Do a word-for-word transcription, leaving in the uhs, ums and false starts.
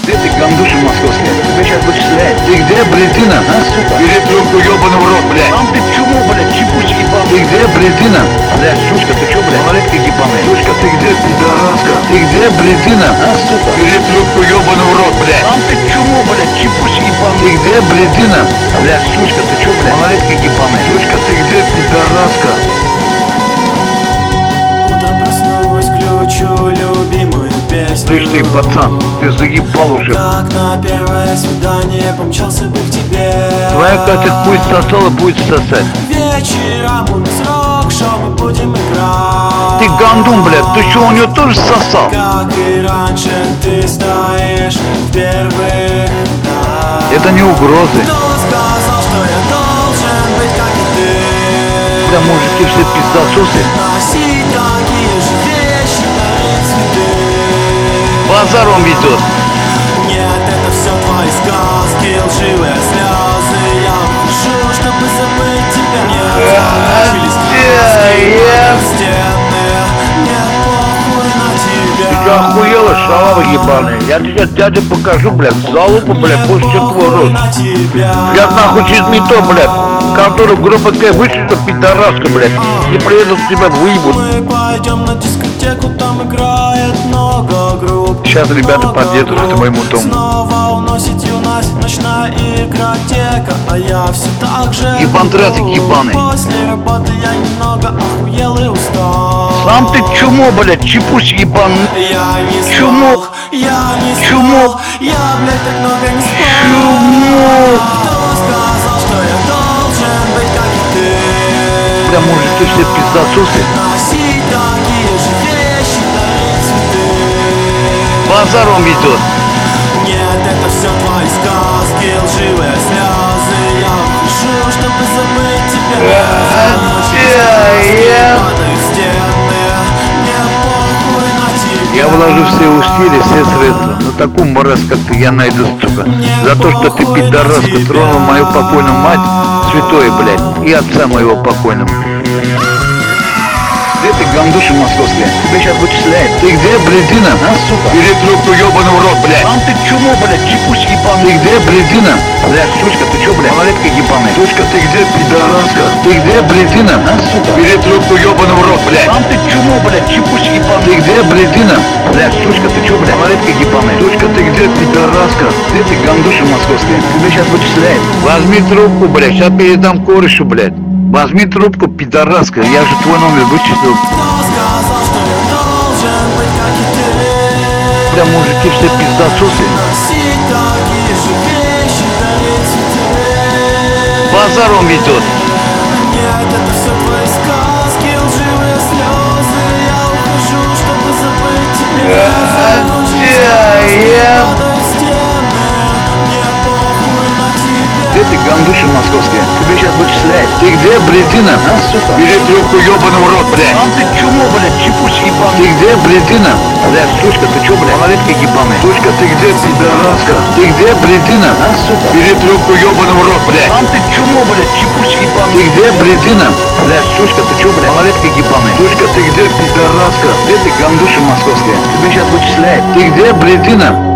Где ты, гандуша московская? Тебя сейчас вычисляют. Ты где, бредина? А, сука? Бери трубку, ебаный в рот, блядь. Там ты чмо, блядь, чепусь ебаный. Ты где, бредина? Блядь, сучка, ты чё, блядь? Малолетка ебаная. Сучка, ты где, пидораска? Ты где, бредина? А, сука? Бери трубку, ебаный в рот, блядь. Там ты чмо, блядь, чепусь ебаный. Ты где, бредина? Блядь, сучка, ты чё, блядь? Малолетка ебаная. Сучка, ты где, пидораска? Любимую песню. Слышь ты, пацан, ты заебал уже. Как на первое свидание помчался бы к тебе. Твоя Катя пусть сосала, будет сосать. Вечером у нас рок-шоу, мы будем играть. Ты гандун, блядь, ты что, у нее тоже сосал? Как и раньше, ты стоишь в первых рядах. Это не угрозы. Кто сказал, что я должен быть как и ты? Да мужики все пиздососы. Носить такие же вещи, дарить цветы. Базар он ведет. Нет, это все твои сказки, лживые слезы. Я ухожу, чтобы забыть тебя. Нет, закончились краски, я- стены. Нет, похуй на тебя. Ты что, охуела, шалава ебаная? Я тебе дядя покажу, блядь, залупу, блядь, больше чем твой рот. На тебя. Я нахуй через метро, блядь, который грубо говоря вышли, пидораска, блядь, и приедут тебя выебут. Мы пойдем на дискотеку, там играет много групп. Сейчас ребята Много подъедут к групп. твоему дому. Снова уносит юность, ночная игротека. А я все так же Ебандраты иду. ебаные. После работы я немного охуел и устал. Сам ты чмо, блядь, чепусь ебаный. Я не Чмо. смог, я не Чмо. смог. Я, блядь, так много не смог. Чмо. Кто сказал, что я должен быть как и ты? Бля, мужики все пиздососы. Носить такие же вещи, дарить цветы. Базар он ведет. Нет, это все твои сказки, лживые слезы. Я ухожу, чтобы забыть тебя. я- Падают стены. Мне похуй на тебя. Я вложу все усилия, все средства. Но такую мразь, как ты, я найду, сука. За то, что ты, пидораска, тронул мою покойную мать, святое, блядь, и отца моего покойного. Где ты, гандуша московская? Тебя сейчас вычисляют. Ты где, бредина? А, сука? Бери трубку, ебаный в рот, блядь. Там ты чмо, блядь, чепусь ебаный. Ты где, бредина? Блядь, сучка, ты чё, блядь? Малолетка ебаная. Сучка, ты где, пидораска? Ты где, бредина? А, сука? Бери трубку, ебаный в рот, блядь. Там ты чмо, блядь, чепусь ебаный. Ты где, бредина? Блядь, сучка, ты чё, блядь? Малолетка ебаная. Сучка, ты где, пидораска? Где ты, гандуша московская? Тебя сейчас вычисляют. Возьми трубку, блядь, сейчас передам корешу, блядь. Возьми трубку, пидораска, я же твой номер вычислил. Кто сказал, что я должен быть как и ты? Бля, мужики все пиздососы. Носить такие же вещи, дарить цветы. Базар он ведет. Нет, это все твои сказки, лживые слезы. Я ухожу, чтобы забыть тебя. я- Падают стены. Мне похуй на тебя. Где ты, гандуша московская? Тебя сейчас вычисляют. Ты где, бредина? А, сука? Бери трубку, ебаный в рот, блядь. Там ты чмо, блядь, чепусь ебаный. Ты где, бредина? Блядь, сучка, ты чё, блядь? Малолетка ебаная. Сучка, ты где, пидораска? Ты где, бредина? А, сука? Бери трубку, ебаный в рот, блядь. Там ты чмо, блядь, чепусь ебаный. Ты где, бредина? Блядь, сучка, ты чё, блядь? Малолетка ебаная. Сучка, ты где, пидораска? Где ты, гандуша московская? Тебя сейчас вычисляют. Ты где, бредина?